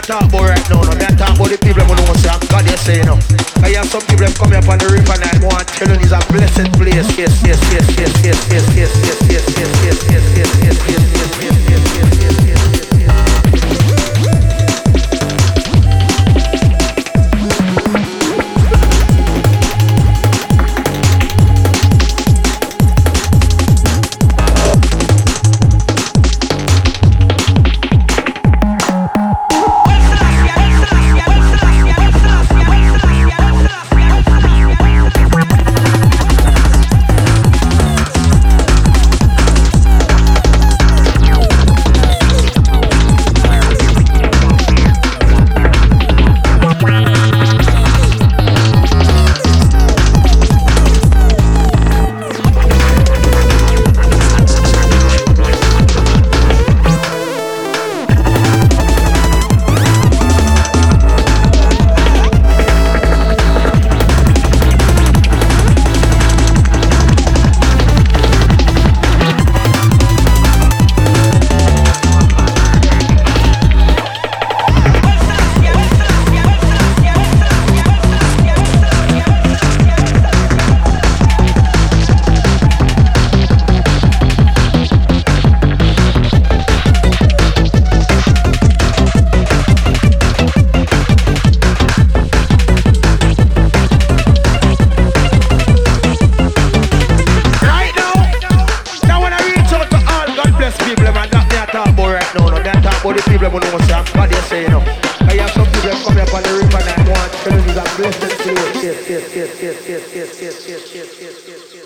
talk about right now. No, me a talk about the people who know say God you say no. I have some people come up on the river and I want to tell you it's a blessed place. Yes, yes, yes, yes, yes, yes, yes, yes, yes, yes, yes, yes, yes, yes, yes, yes, yes, yes, yes. But the people who know say God you say no. I have some people come up on the river and I want to tell you it's a blessed place. Yes, yes, yes, yes, yes, yes, yes, yes, yes, yes, yes, yes.